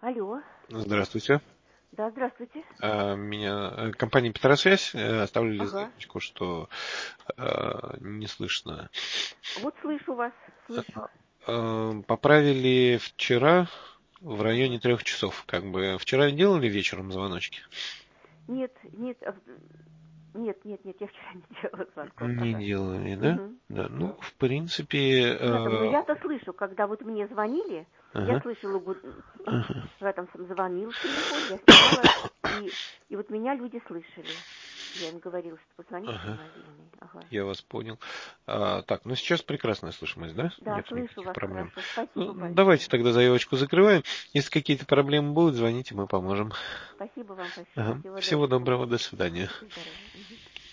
Алло. Здравствуйте. Да, здравствуйте. Меня компания Петросвязь оставили Ага. заявочку, что не слышно. Вот слышу вас, слышу. Поправили вчера в районе Ага. 3 часов. Как бы вчера делали вечером звоночки? Нет, нет, нет, я вчера не делала звонков. Не Ага. делали, да? Угу. Да. Ну, в принципе, Ну я-то слышу, когда вот мне звонили, я ага, слышала, ага. в этом звонил телефон, я снимала, и вот меня люди слышали. Я им говорила, что позвоните на Ага. мобильный. Ага. Я вас понял. Так, ну сейчас прекрасная слышимость, да? Да, Нет слышу никаких вас проблем. хорошо. Спасибо Ну, давайте большое. тогда заявочку закрываем. Если какие-то проблемы будут, звоните, мы поможем. Спасибо вам большое. Ага. Всего Всего доброго. доброго, до свидания. Будьте здоровы. Мгм.